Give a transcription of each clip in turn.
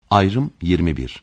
Ayrım 21.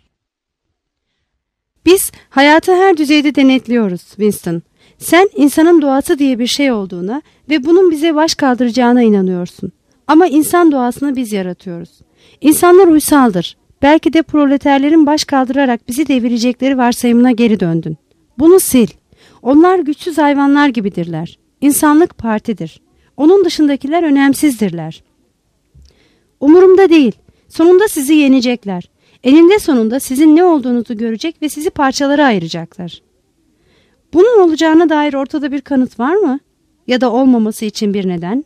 Biz hayatı her düzeyde denetliyoruz Winston. Sen insanın doğası diye bir şey olduğuna ve bunun bize baş kaldıracağına inanıyorsun. Ama insan doğasını biz yaratıyoruz. İnsanlar uysaldır. Belki de proleterlerin baş kaldırarak bizi devirecekleri varsayımına geri döndün. Bunu sil. Onlar güçsüz hayvanlar gibidirler. İnsanlık partidir. Onun dışındakiler önemsizdirler. Umurumda değil. Sonunda sizi yenecekler. Eninde sonunda sizin ne olduğunuzu görecek ve sizi parçalara ayıracaklar. Bunun olacağına dair ortada bir kanıt var mı? Ya da olmaması için bir neden?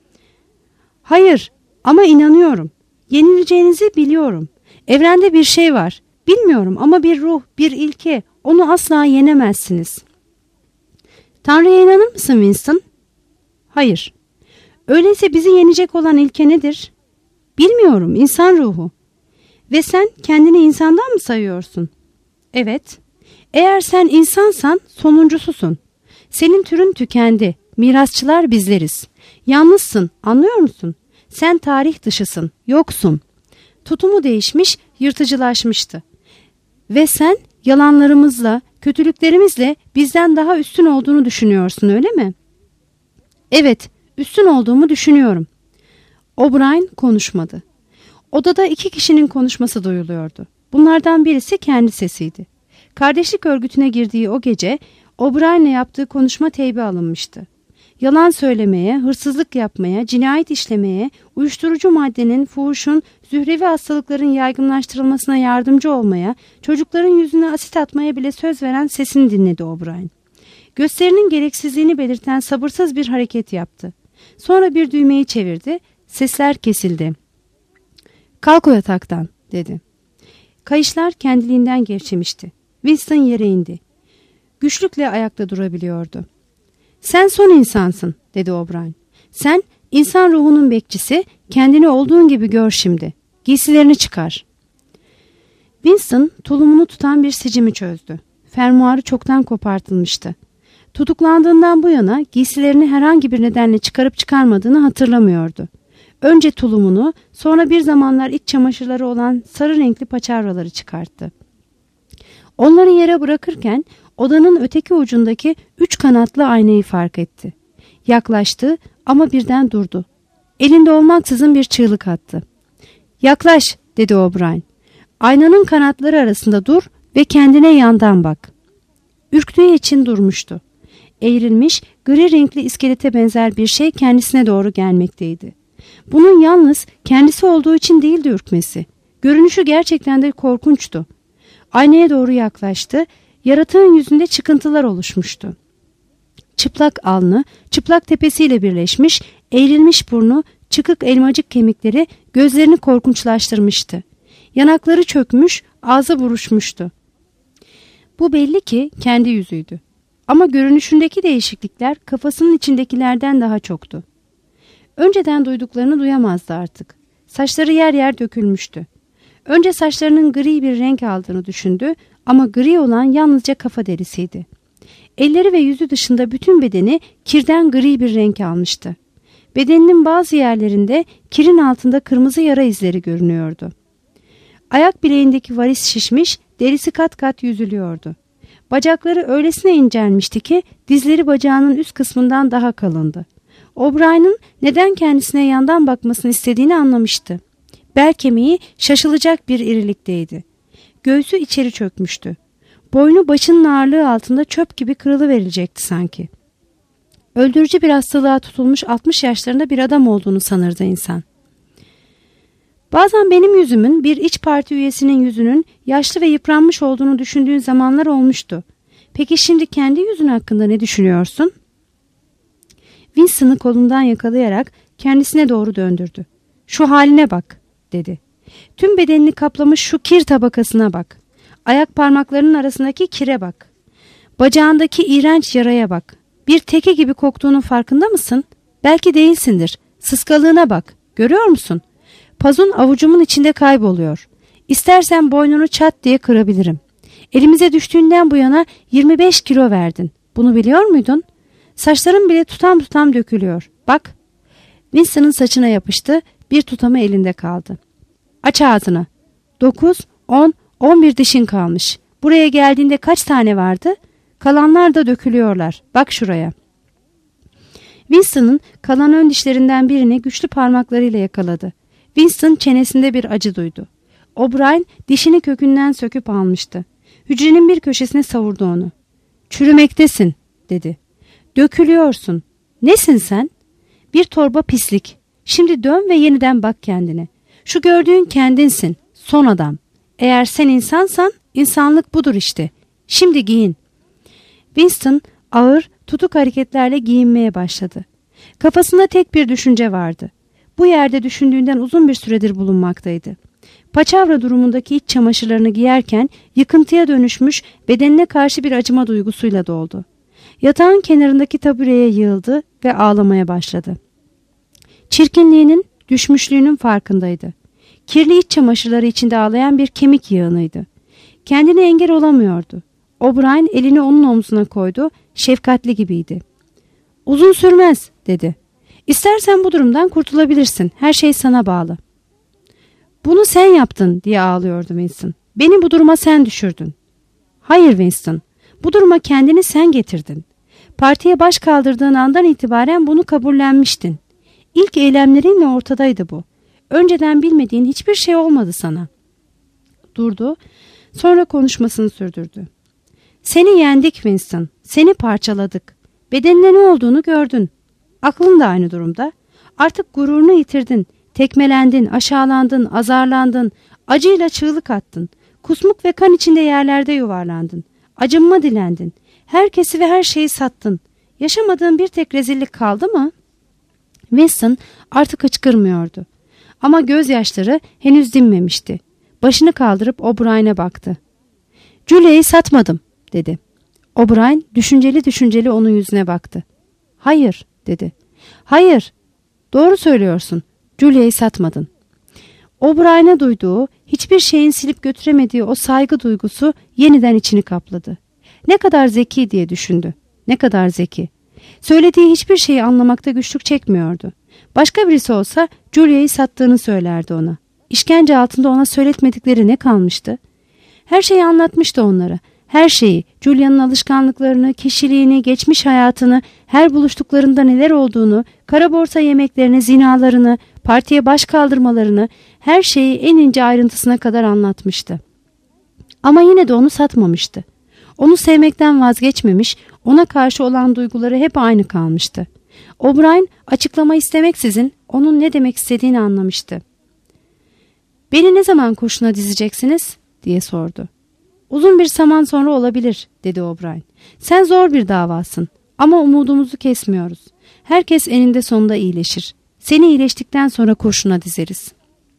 Hayır, ama inanıyorum. Yenileceğinizi biliyorum. Evrende bir şey var. Bilmiyorum ama bir ruh, bir ilke. Onu asla yenemezsiniz. Tanrı'ya inanır mısın Winston? Hayır. Öyleyse bizi yenecek olan ilke nedir? Bilmiyorum, insan ruhu. Ve sen kendini insandan mı sayıyorsun? Evet. Eğer sen insansan sonuncususun. Senin türün tükendi. Mirasçılar bizleriz. Yalnızsın, anlıyor musun? Sen tarih dışısın, yoksun. Tutumu değişmiş, yırtıcılaşmıştı. Ve sen yalanlarımızla, kötülüklerimizle bizden daha üstün olduğunu düşünüyorsun, öyle mi? Evet, üstün olduğumu düşünüyorum. O'Brien konuşmadı. Odada iki kişinin konuşması duyuluyordu. Bunlardan birisi kendi sesiydi. Kardeşlik örgütüne girdiği o gece O'Brien'le yaptığı konuşma teybe alınmıştı. Yalan söylemeye, hırsızlık yapmaya, cinayet işlemeye, uyuşturucu maddenin, fuhuşun, zührevi hastalıkların yaygınlaştırılmasına yardımcı olmaya, çocukların yüzüne asit atmaya bile söz veren sesini dinledi O'Brien. Gösterinin gereksizliğini belirten sabırsız bir hareket yaptı. Sonra bir düğmeyi çevirdi, sesler kesildi. "Kalk o yataktan," dedi. Kayışlar kendiliğinden gevşemişti. Winston yere indi. Güçlükle ayakta durabiliyordu. "Sen son insansın," dedi O'Brien. "Sen insan ruhunun bekçisi, kendini olduğun gibi gör şimdi. Giysilerini çıkar." Winston tulumunu tutan bir sicimi çözdü. Fermuarı çoktan kopartılmıştı. Tutuklandığından bu yana giysilerini herhangi bir nedenle çıkarıp çıkarmadığını hatırlamıyordu. Önce tulumunu, sonra bir zamanlar iç çamaşırları olan sarı renkli paçavraları çıkarttı. Onları yere bırakırken odanın öteki ucundaki 3 kanatlı aynayı fark etti. Yaklaştı ama birden durdu. Elinde olmaksızın bir çığlık attı. "Yaklaş," dedi O'Brien. "Aynanın kanatları arasında dur ve kendine yandan bak." Ürktüğü için durmuştu. Eğrilmiş, gri renkli iskelete benzer bir şey kendisine doğru gelmekteydi. Bunun yalnız kendisi olduğu için değildi ürkmesi. Görünüşü gerçekten de korkunçtu. Aynaya doğru yaklaştı. Yaratığın yüzünde çıkıntılar oluşmuştu. Çıplak alnı, çıplak tepesiyle birleşmiş, eğrilmiş burnu, çıkık elmacık kemikleri gözlerini korkunçlaştırmıştı. Yanakları çökmüş, ağzı buruşmuştu. Bu belli ki kendi yüzüydü. Ama görünüşündeki değişiklikler kafasının içindekilerden daha çoktu. Önceden duyduklarını duyamazdı artık. Saçları yer yer dökülmüştü. Önce saçlarının gri bir renk aldığını düşündü ama gri olan yalnızca kafa derisiydi. Elleri ve yüzü dışında bütün bedeni kirden gri bir renk almıştı. Bedeninin bazı yerlerinde kirin altında kırmızı yara izleri görünüyordu. Ayak bileğindeki varis şişmiş, derisi kat kat yüzülüyordu. Bacakları öylesine incelmişti ki dizleri bacağının üst kısmından daha kalındı. O'Brien'in neden kendisine yandan bakmasını istediğini anlamıştı. Bel kemiği şaşılacak bir irilikteydi. Göğsü içeri çökmüştü. Boynu başının ağırlığı altında çöp gibi kırılıverilecekti sanki. Öldürücü bir hastalığa tutulmuş 60 yaşlarında bir adam olduğunu sanırdı insan. Bazen benim yüzümün bir iç parti üyesinin yüzünün yaşlı ve yıpranmış olduğunu düşündüğün zamanlar olmuştu. Peki şimdi kendi yüzün hakkında ne düşünüyorsun? Winston'ı kolundan yakalayarak kendisine doğru döndürdü. "Şu haline bak," dedi. "Tüm bedenini kaplamış şu kir tabakasına bak. Ayak parmaklarının arasındaki kire bak. Bacağındaki iğrenç yaraya bak. Bir teke gibi koktuğunun farkında mısın? Belki değilsindir. Sıskalığına bak. Görüyor musun? Pazun avucumun içinde kayboluyor. İstersen boynunu çat diye kırabilirim. Elimize düştüğünden bu yana 25 kilo verdin. Bunu biliyor muydun? Saçların bile tutam tutam dökülüyor. Bak." Winston'ın saçına yapıştı. Bir tutamı elinde kaldı. "Aç ağzını." 9, 10, 11 dişin kalmış. Buraya geldiğinde kaç tane vardı? Kalanlar da dökülüyorlar. Bak şuraya. Winston'ın kalan ön dişlerinden birini güçlü parmaklarıyla yakaladı. Winston çenesinde bir acı duydu. O'Brien dişini kökünden söküp almıştı. Hücrenin bir köşesine savurdu onu. "Çürümektesin," dedi. "Dökülüyorsun. Nesin sen?" "Bir torba pislik. Şimdi dön ve yeniden bak kendine. Şu gördüğün kendinsin. Son adam. Eğer sen insansan insanlık budur işte. Şimdi giyin." Winston ağır, tutuk hareketlerle giyinmeye başladı. Kafasında tek bir düşünce vardı. Bu yerde düşündüğünden uzun bir süredir bulunmaktaydı. Paçavra durumundaki iç çamaşırlarını giyerken yıkıntıya dönüşmüş, bedenine karşı bir acıma duygusuyla doldu. Yatağın kenarındaki tabureye yığıldı ve ağlamaya başladı. Çirkinliğinin, düşmüşlüğünün farkındaydı. Kirli iç çamaşırları içinde ağlayan bir kemik yığınıydı. Kendine engel olamıyordu. O'Brien elini onun omzuna koydu, şefkatli gibiydi. "Uzun sürmez," dedi. "İstersen bu durumdan kurtulabilirsin. Her şey sana bağlı." "Bunu sen yaptın," diye ağlıyordu Winston. "Beni bu duruma sen düşürdün." "Hayır Winston, bu duruma kendini sen getirdin. Partiye baş kaldırdığın andan itibaren bunu kabullenmiştin. İlk eylemlerinle ortadaydı bu. Önceden bilmediğin hiçbir şey olmadı sana." Durdu, sonra konuşmasını sürdürdü. "Seni yendik Winston, seni parçaladık. Bedenine ne olduğunu gördün. Aklın da aynı durumda. Artık gururunu yitirdin, tekmelendin, aşağılandın, azarlandın, acıyla çığlık attın. Kusmuk ve kan içinde yerlerde yuvarlandın. Acınma dilendin. Herkesi ve her şeyi sattın. Yaşamadığın bir tek rezillik kaldı mı?" Winston artık hıçkırmıyordu. Ama gözyaşları henüz dinmemişti. Başını kaldırıp O'Brien'e baktı. "Julia'yı satmadım," dedi. O'Brien düşünceli düşünceli onun yüzüne baktı. "Hayır," dedi. "Hayır, doğru söylüyorsun. Julia'yı satmadın." O'Brien'e duyduğu, hiçbir şeyin silip götüremediği o saygı duygusu yeniden içini kapladı. Ne kadar zeki diye düşündü. Ne kadar zeki. Söylediği hiçbir şeyi anlamakta güçlük çekmiyordu. Başka birisi olsa Julia'yı sattığını söylerdi ona. İşkence altında ona söyletmedikleri ne kalmıştı? Her şeyi anlatmıştı onlara. Her şeyi, Julia'nın alışkanlıklarını, kişiliğini, geçmiş hayatını, her buluştuklarında neler olduğunu, kara borsa yemeklerini, zinalarını, partiye baş kaldırmalarını, her şeyi en ince ayrıntısına kadar anlatmıştı. Ama yine de onu satmamıştı. Onu sevmekten vazgeçmemiş, ona karşı olan duyguları hep aynı kalmıştı. O'Brien açıklama istemeksizin onun ne demek istediğini anlamıştı. "Beni ne zaman kurşuna dizeceksiniz?" diye sordu. "Uzun bir zaman sonra olabilir," dedi O'Brien. "Sen zor bir davasın ama umudumuzu kesmiyoruz. Herkes eninde sonunda iyileşir. Seni iyileştikten sonra kurşuna dizeriz."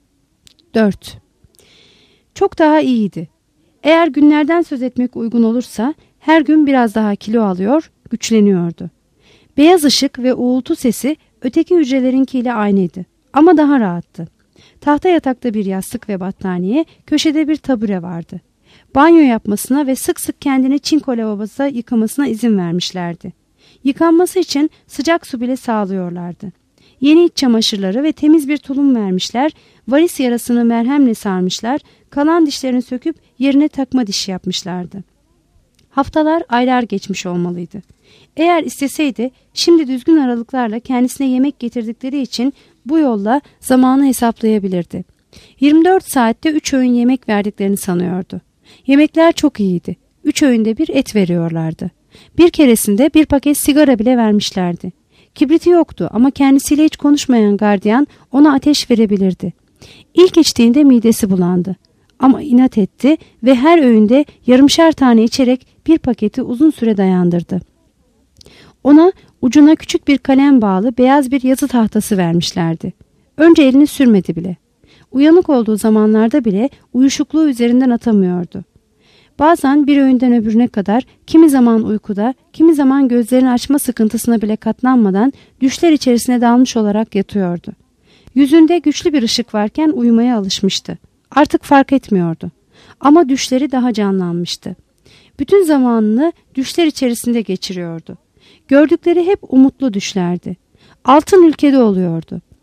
4. Çok daha iyiydi. Eğer günlerden söz etmek uygun olursa her gün biraz daha kilo alıyor, güçleniyordu. Beyaz ışık ve uğultu sesi öteki hücrelerinkiyle aynıydı ama daha rahattı. Tahta yatakta bir yastık ve battaniye, köşede bir tabure vardı. Banyo yapmasına ve sık sık kendini çinko lavaboda yıkamasına izin vermişlerdi. Yıkanması için sıcak su bile sağlıyorlardı. Yeni iç çamaşırları ve temiz bir tulum vermişler, varis yarasını merhemle sarmışlar, kalan dişlerini söküp yerine takma diş yapmışlardı. Haftalar, aylar geçmiş olmalıydı. Eğer isteseydi şimdi düzgün aralıklarla kendisine yemek getirdikleri için bu yolla zamanı hesaplayabilirdi. 24 saatte 3 öğün yemek verdiklerini sanıyordu. Yemekler çok iyiydi. 3 öğünde bir et veriyorlardı. Bir keresinde bir paket sigara bile vermişlerdi. Kibriti yoktu ama kendisiyle hiç konuşmayan gardiyan ona ateş verebilirdi. İlk içtiğinde midesi bulandı. Ama inat etti ve her öğünde yarımşar tane içerek bir paketi uzun süre dayandırdı. Ona ucuna küçük bir kalem bağlı beyaz bir yazı tahtası vermişlerdi. Önce elini sürmedi bile. Uyanık olduğu zamanlarda bile uyuşukluğu üzerinden atamıyordu. Bazen bir öğünden öbürüne kadar kimi zaman uykuda, kimi zaman gözlerini açma sıkıntısına bile katlanmadan düşler içerisine dalmış olarak yatıyordu. Yüzünde güçlü bir ışık varken uyumaya alışmıştı. Artık fark etmiyordu. Ama düşleri daha canlanmıştı. Bütün zamanını düşler içerisinde geçiriyordu. Gördükleri hep umutlu düşlerdi. Altın ülkede oluyordu.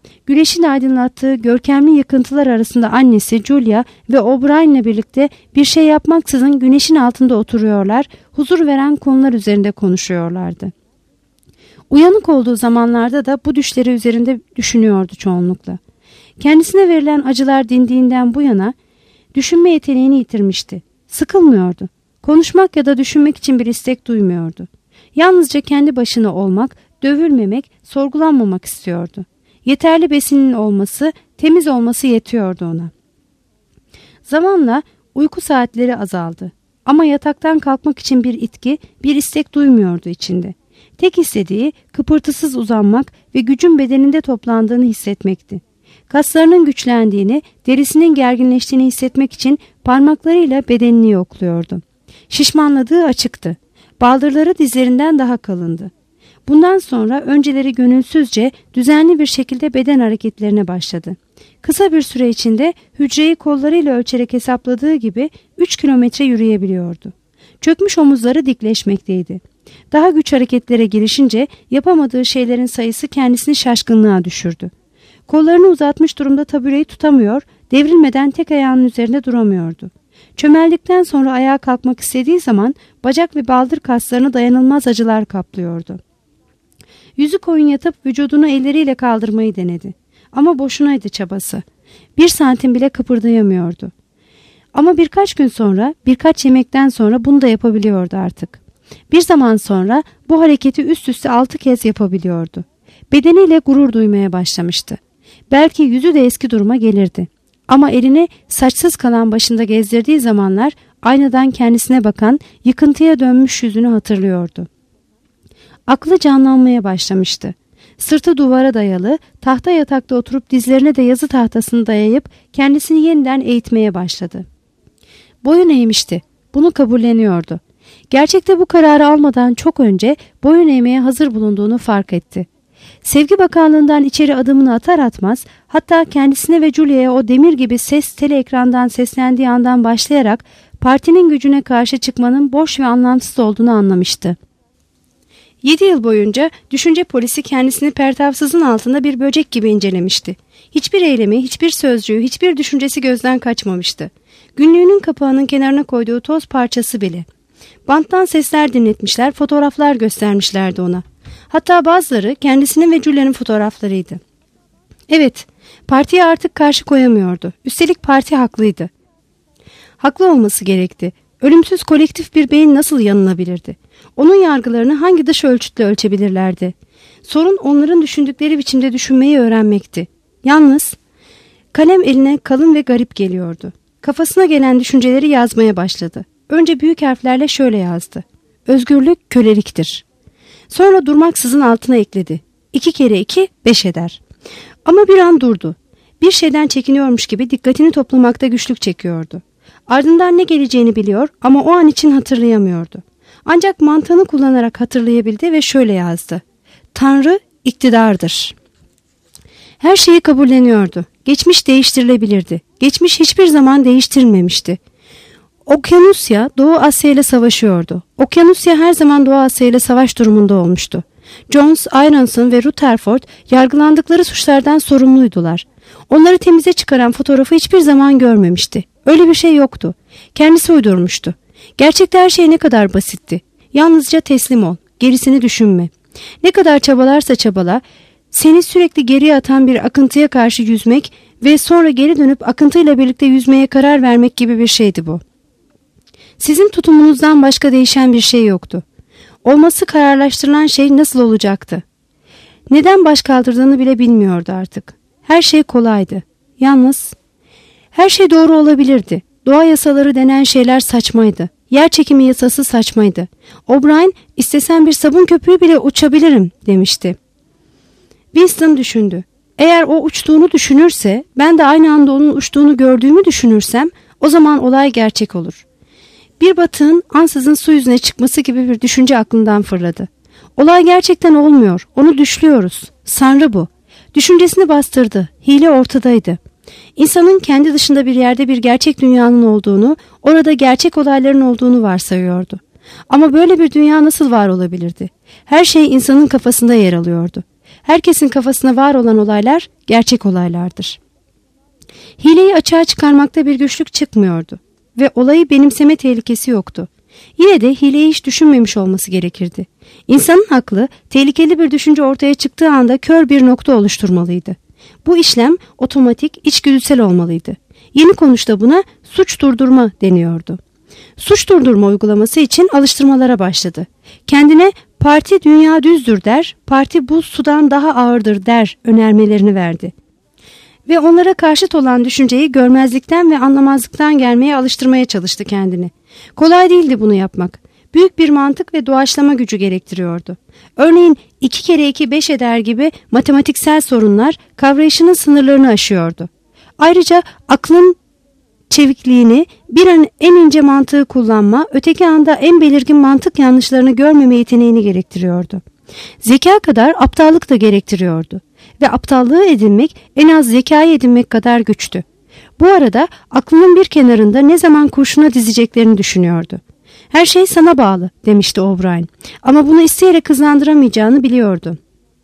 Güneşin aydınlattığı görkemli yıkıntılar arasında annesi Julia ve O'Brien'le birlikte bir şey yapmaksızın güneşin altında oturuyorlar, huzur veren konular üzerinde konuşuyorlardı. Uyanık olduğu zamanlarda da bu düşleri üzerinde düşünüyordu çoğunlukla. Kendisine verilen acılar dindiğinden bu yana düşünme yeteneğini yitirmişti. Sıkılmıyordu. Konuşmak ya da düşünmek için bir istek duymuyordu. Yalnızca kendi başına olmak, dövülmemek, sorgulanmamak istiyordu. Yeterli besinin olması, temiz olması yetiyordu ona. Zamanla uyku saatleri azaldı. Ama yataktan kalkmak için bir itki, bir istek duymuyordu içinde. Tek istediği kıpırtısız uzanmak ve gücün bedeninde toplandığını hissetmekti. Kaslarının güçlendiğini, derisinin gerginleştiğini hissetmek için parmaklarıyla bedenini yokluyordu. Şişmanladığı açıktı. Baldırları dizlerinden daha kalındı. Bundan sonra önceleri gönülsüzce, düzenli bir şekilde beden hareketlerine başladı. Kısa bir süre içinde hücreyi kollarıyla ölçerek hesapladığı gibi 3 kilometre yürüyebiliyordu. Çökmüş omuzları dikleşmekteydi. Daha güç hareketlere girişince yapamadığı şeylerin sayısı kendisini şaşkınlığa düşürdü. Kollarını uzatmış durumda tabureyi tutamıyor, devrilmeden tek ayağının üzerinde duramıyordu. Çömeldikten sonra ayağa kalkmak istediği zaman bacak ve baldır kaslarını dayanılmaz acılar kaplıyordu. Yüzü koyun yatıp vücudunu elleriyle kaldırmayı denedi. Ama boşunaydı çabası. 1 santim bile kıpırdayamıyordu. Ama birkaç gün sonra, birkaç yemekten sonra bunu da yapabiliyordu artık. Bir zaman sonra bu hareketi üst üste 6 kez yapabiliyordu. Bedeniyle gurur duymaya başlamıştı. Belki yüzü de eski duruma gelirdi. Ama elini saçsız kalan başında gezdirdiği zamanlar aynadan kendisine bakan, yıkıntıya dönmüş yüzünü hatırlıyordu. Aklı canlanmaya başlamıştı. Sırtı duvara dayalı, tahta yatakta oturup dizlerine de yazı tahtasını dayayıp kendisini yeniden eğitmeye başladı. Boyun eğmişti. Bunu kabulleniyordu. Gerçekte bu kararı almadan çok önce boyun eğmeye hazır bulunduğunu fark etti. Sevgi Bakanlığı'ndan içeri adımını atar atmaz, hatta kendisine ve Julia'ya o demir gibi ses tele ekrandan seslendiği andan başlayarak partinin gücüne karşı çıkmanın boş ve anlamsız olduğunu anlamıştı. 7 yıl boyunca düşünce polisi kendisini pertavsızın altında bir böcek gibi incelemişti. Hiçbir eylemi, hiçbir sözcüğü, hiçbir düşüncesi gözden kaçmamıştı. Günlüğünün kapağının kenarına koyduğu toz parçası bile. Banttan sesler dinletmişler, fotoğraflar göstermişlerdi ona. Hatta bazıları kendisinin ve Julia'nın fotoğraflarıydı. Evet, partiye artık karşı koyamıyordu. Üstelik parti haklıydı. Haklı olması gerekti. Ölümsüz kolektif bir beyin nasıl yanılabilirdi? Onun yargılarını hangi dış ölçütle ölçebilirlerdi? Sorun onların düşündükleri biçimde düşünmeyi öğrenmekti. Yalnız kalem eline kalın ve garip geliyordu. Kafasına gelen düşünceleri yazmaya başladı. Önce büyük harflerle şöyle yazdı: Özgürlük köleliktir. Sonra durmaksızın altına ekledi: 2 kere 2 5 eder. Ama bir an durdu. Bir şeyden çekiniyormuş gibi dikkatini toplamakta güçlük çekiyordu. Ardından ne geleceğini biliyor ama o an için hatırlayamıyordu. Ancak mantığını kullanarak hatırlayabildi ve şöyle yazdı: Tanrı iktidardır. Her şeyi kabulleniyordu. Geçmiş değiştirilebilirdi. Geçmiş hiçbir zaman değiştirilmemişti. Okyanusya Doğu Asya ile savaşıyordu. Okyanusya her zaman Doğu Asya ile savaş durumunda olmuştu. Jones, Ironson ve Rutherford yargılandıkları suçlardan sorumluydular. Onları temize çıkaran fotoğrafı hiçbir zaman görmemişti. Öyle bir şey yoktu. Kendisi uydurmuştu. Gerçekte her şey ne kadar basitti. Yalnızca teslim ol, gerisini düşünme. Ne kadar çabalarsa çabala, seni sürekli geriye atan bir akıntıya karşı yüzmek ve sonra geri dönüp akıntıyla birlikte yüzmeye karar vermek gibi bir şeydi bu. Sizin tutumunuzdan başka değişen bir şey yoktu. Olması kararlaştırılan şey nasıl olacaktı? Neden baş kaldırdığını bile bilmiyordu artık. Her şey kolaydı. Yalnız her şey doğru olabilirdi. Doğa yasaları denen şeyler saçmaydı. Yer çekimi yasası saçmaydı. O'Brien, istesem bir sabun köpüğü bile uçabilirim demişti. Winston düşündü. Eğer o uçtuğunu düşünürse, ben de aynı anda onun uçtuğunu gördüğümü düşünürsem, o zaman olay gerçek olur. Bir batığın ansızın su yüzüne çıkması gibi bir düşünce aklından fırladı. Olay gerçekten olmuyor, onu düşlüyoruz. Sanrı bu. Düşüncesini bastırdı, hile ortadaydı. İnsanın kendi dışında bir yerde bir gerçek dünyanın olduğunu, orada gerçek olayların olduğunu varsayıyordu. Ama böyle bir dünya nasıl var olabilirdi? Her şey insanın kafasında yer alıyordu. Herkesin kafasına var olan olaylar gerçek olaylardır. Hileyi açığa çıkarmakta bir güçlük çıkmıyordu ve olayı benimseme tehlikesi yoktu. Yine de hileyi hiç düşünmemiş olması gerekirdi. İnsanın aklı tehlikeli bir düşünce ortaya çıktığı anda kör bir nokta oluşturmalıydı. Bu işlem otomatik, içgüdüsel olmalıydı. Yeni konuşta buna suç durdurma deniyordu. Suç durdurma uygulaması için alıştırmalara başladı. Kendine parti dünya düzdür der, parti buz sudan daha ağırdır der önermelerini verdi. Ve onlara karşıt olan düşünceyi görmezlikten ve anlamazlıktan gelmeye alıştırmaya çalıştı kendini. Kolay değildi bunu yapmak. Büyük bir mantık ve doğaçlama gücü gerektiriyordu. Örneğin 2 kere 2 5 eder gibi matematiksel sorunlar kavrayışının sınırlarını aşıyordu. Ayrıca aklın çevikliğini, bir an en ince mantığı kullanma, öteki anda en belirgin mantık yanlışlarını görmeme yeteneğini gerektiriyordu. Zeka kadar aptallık da gerektiriyordu. Ve aptallığı edinmek en az zekayı edinmek kadar güçtü. Bu arada aklının bir kenarında ne zaman kurşuna dizeceklerini düşünüyordu. Her şey sana bağlı demişti O'Brien. Ama bunu isteyerek hızlandıramayacağını biliyordu.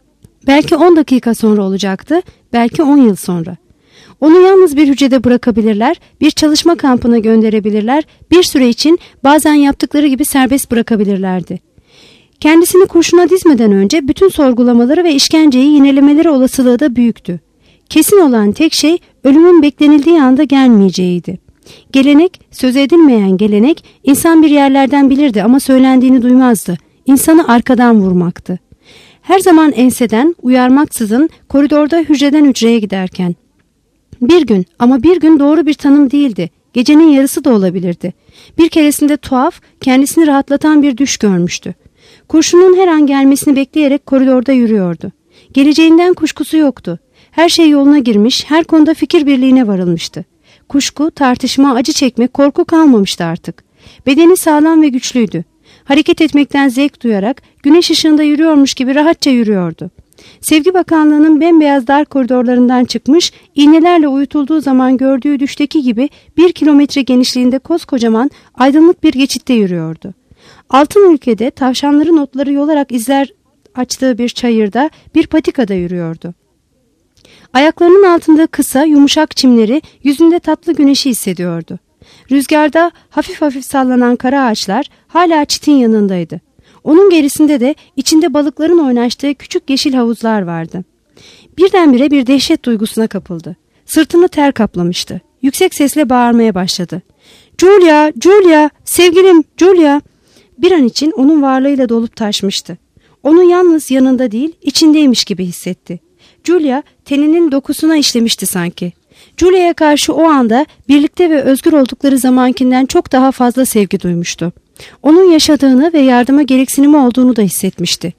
Belki 10 dakika sonra olacaktı, belki 10 yıl sonra. Onu yalnız bir hücrede bırakabilirler, bir çalışma kampına gönderebilirler, bir süre için bazen yaptıkları gibi serbest bırakabilirlerdi. Kendisini kurşuna dizmeden önce bütün sorgulamaları ve işkenceyi yinelemeleri olasılığı da büyüktü. Kesin olan tek şey ölümün beklenildiği anda gelmeyeceğiydi. Gelenek, söz edilmeyen gelenek, insan bir yerlerden bilirdi ama söylendiğini duymazdı. İnsanı arkadan vurmaktı. Her zaman enseden, uyarmaksızın koridorda hücreden hücreye giderken. Bir gün, ama bir gün doğru bir tanım değildi. Gecenin yarısı da olabilirdi. Bir keresinde tuhaf, kendisini rahatlatan bir düş görmüştü. Kurşunun her an gelmesini bekleyerek koridorda yürüyordu. Geleceğinden kuşkusu yoktu. Her şey yoluna girmiş, her konuda fikir birliğine varılmıştı. Kuşku, tartışma, acı çekme, korku kalmamıştı artık. Bedeni sağlam ve güçlüydü. Hareket etmekten zevk duyarak güneş ışığında yürüyormuş gibi rahatça yürüyordu. Sevgi Bakanlığı'nın bembeyaz dar koridorlarından çıkmış, iğnelerle uyutulduğu zaman gördüğü düşteki gibi 1 kilometre genişliğinde koskocaman aydınlık bir geçitte yürüyordu. Altın ülkede tavşanların otları yolarak izler açtığı bir çayırda, bir patikada yürüyordu. Ayaklarının altında kısa, yumuşak çimleri, yüzünde tatlı güneşi hissediyordu. Rüzgarda hafif hafif sallanan kara ağaçlar hala çitin yanındaydı. Onun gerisinde de içinde balıkların oynaştığı küçük yeşil havuzlar vardı. Birdenbire bir dehşet duygusuna kapıldı. Sırtını ter kaplamıştı. Yüksek sesle bağırmaya başladı. "Julia, Julia, sevgilim, Julia!" Bir an için onun varlığıyla dolup taşmıştı. Onu yalnız yanında değil, içindeymiş gibi hissetti. Julia, teninin dokusuna işlemişti sanki. Julia'ya karşı o anda birlikte ve özgür oldukları zamankinden çok daha fazla sevgi duymuştu. Onun yaşadığını ve yardıma gereksinimi olduğunu da hissetmişti.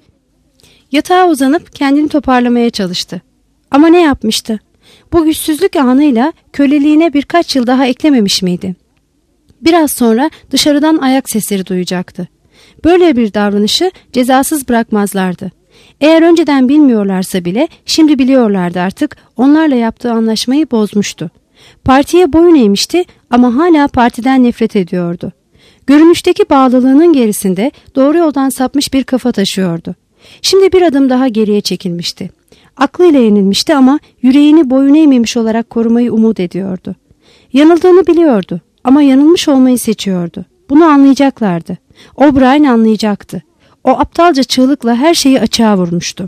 Yatağa uzanıp kendini toparlamaya çalıştı. Ama ne yapmıştı? Bu güçsüzlük anıyla köleliğine birkaç yıl daha eklememiş miydi? Biraz sonra dışarıdan ayak sesleri duyacaktı. Böyle bir davranışı cezasız bırakmazlardı. Eğer önceden bilmiyorlarsa bile şimdi biliyorlardı artık, onlarla yaptığı anlaşmayı bozmuştu. Partiye boyun eğmişti ama hala partiden nefret ediyordu. Görünüşteki bağlılığının gerisinde doğru yoldan sapmış bir kafa taşıyordu. Şimdi bir adım daha geriye çekilmişti. Aklıyla yenilmişti ama yüreğini boyun eğmemiş olarak korumayı umut ediyordu. Yanıldığını biliyordu ama yanılmış olmayı seçiyordu. Bunu anlayacaklardı. O'Brien anlayacaktı. O aptalca çığlıkla her şeyi açığa vurmuştu.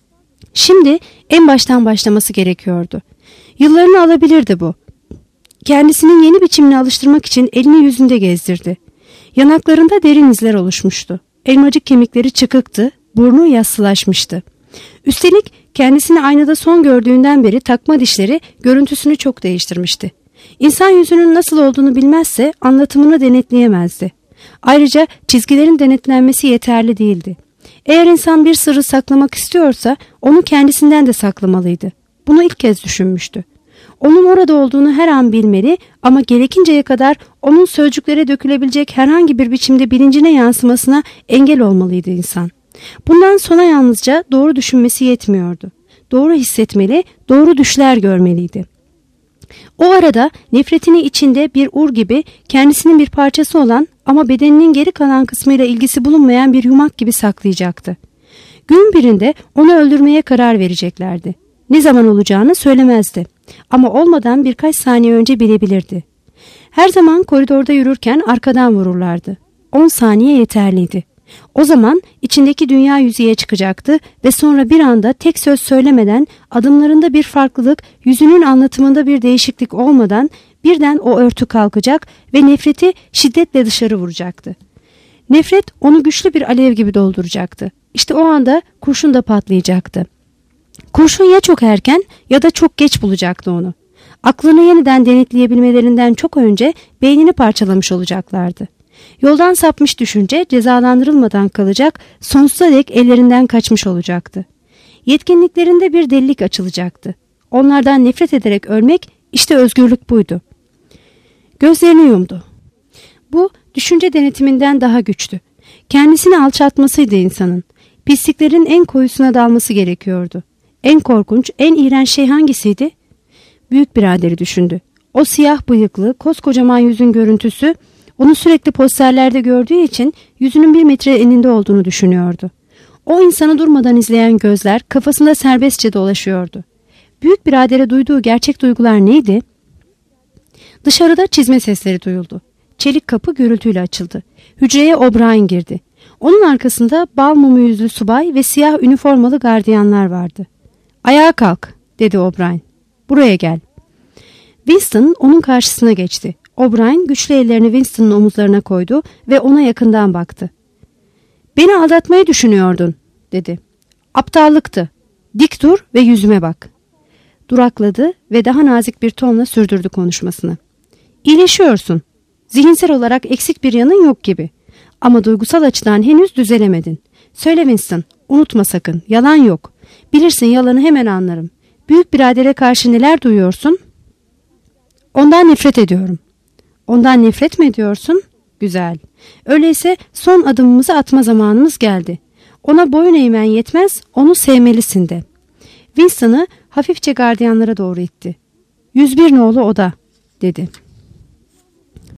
Şimdi en baştan başlaması gerekiyordu. Yıllarını alabilirdi bu. Kendisinin yeni biçimine alıştırmak için elini yüzünde gezdirdi. Yanaklarında derin izler oluşmuştu. Elmacık kemikleri çıkıktı, burnu yassılaşmıştı. Üstelik kendisini aynada son gördüğünden beri takma dişleri görüntüsünü çok değiştirmişti. İnsan yüzünün nasıl olduğunu bilmezse anlatımını denetleyemezdi. Ayrıca çizgilerin denetlenmesi yeterli değildi. Eğer insan bir sırrı saklamak istiyorsa onu kendisinden de saklamalıydı. Bunu ilk kez düşünmüştü. Onun orada olduğunu her an bilmeli ama gerekinceye kadar onun sözcüklere dökülebilecek herhangi bir biçimde bilincine yansımasına engel olmalıydı insan. Bundan sonra yalnızca doğru düşünmesi yetmiyordu. Doğru hissetmeli, doğru düşler görmeliydi. O arada nefretini içinde bir ur gibi kendisinin bir parçası olan ama bedeninin geri kalan kısmıyla ilgisi bulunmayan bir yumak gibi saklayacaktı. Gün birinde onu öldürmeye karar vereceklerdi. Ne zaman olacağını söylemezdi. Ama olmadan birkaç saniye önce bilebilirdi. Her zaman koridorda yürürken arkadan vururlardı. 10 saniye yeterliydi. O zaman içindeki dünya yüzeye çıkacaktı ve sonra bir anda tek söz söylemeden, adımlarında bir farklılık, yüzünün anlatımında bir değişiklik olmadan birden o örtü kalkacak ve nefreti şiddetle dışarı vuracaktı. Nefret onu güçlü bir alev gibi dolduracaktı. İşte o anda kurşun da patlayacaktı. Kurşun ya çok erken ya da çok geç bulacaktı onu. Aklını yeniden denetleyebilmelerinden çok önce beynini parçalamış olacaklardı. Yoldan sapmış düşünce cezalandırılmadan kalacak, sonsuza dek ellerinden kaçmış olacaktı. Yetkinliklerinde bir delilik açılacaktı. Onlardan nefret ederek ölmek, işte özgürlük buydu. Gözlerini yumdu. Bu düşünce denetiminden daha güçtü. Kendisini alçaltmasıydı insanın. Pisliklerin en koyusuna dalması gerekiyordu. En korkunç, en iğrenç şey hangisiydi? Büyük biraderi düşündü. O siyah bıyıklı, koskocaman yüzün görüntüsü, onu sürekli posterlerde gördüğü için yüzünün 1 metre eninde olduğunu düşünüyordu. O insanı durmadan izleyen gözler kafasında serbestçe dolaşıyordu. Büyük biradere duyduğu gerçek duygular neydi? Dışarıda çizme sesleri duyuldu. Çelik kapı gürültüyle açıldı. Hücreye O'Brien girdi. Onun arkasında bal mumu yüzlü subay ve siyah üniformalı gardiyanlar vardı. "Ayağa kalk," dedi O'Brien. "Buraya gel." Winston onun karşısına geçti. O'Brien güçlü ellerini Winston'ın omuzlarına koydu ve ona yakından baktı. "Beni aldatmayı düşünüyordun," dedi. "Aptallıktı. Dik dur ve yüzüme bak." Durakladı ve daha nazik bir tonla sürdürdü konuşmasını. "İyileşiyorsun. Zihinsel olarak eksik bir yanın yok gibi. Ama duygusal açıdan henüz düzelemedin. Söyle Winston, unutma sakın, yalan yok. Bilirsin, yalanı hemen anlarım. Büyük biradere karşı neler duyuyorsun?" "Ondan nefret ediyorum." "Ondan nefret mi ediyorsun? Güzel. Öyleyse son adımımızı atma zamanımız geldi. Ona boyun eğmen yetmez, onu sevmelisin de." Winston'ı hafifçe gardiyanlara doğru itti. "101 nolu oda," dedi.